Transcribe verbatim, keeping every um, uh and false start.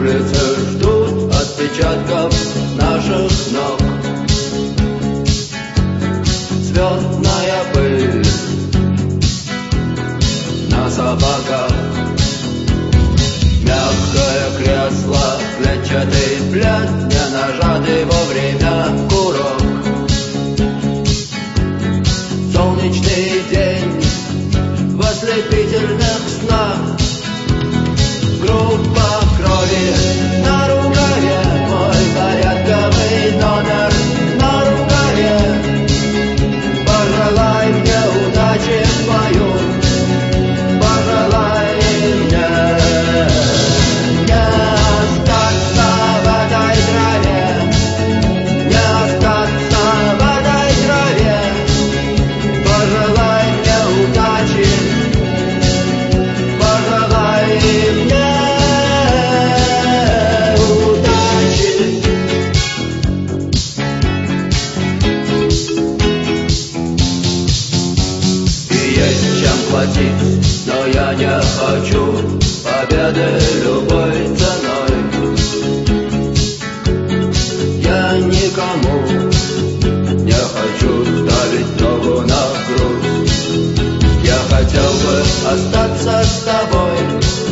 Улицы ждут отпечатков наших ног. Звездная пыль на сапогах, мягкое кресло, клетчатый плед, не нажатый вовремя курок. Солнечный день в ослепительных снах, группа крови на рукаве, мой порядковый номер на рукаве. Пожелай мне удачи в бою, пожелай мне не остаться в этой траве, не остаться в этой траве. Пожелай мне удачи, пожелай мне удачи. И есть чем платить, но я не хочу победы любой ценой. Я никому не хочу ставить ногу на грудь. Я хотел бы остаться с тобой,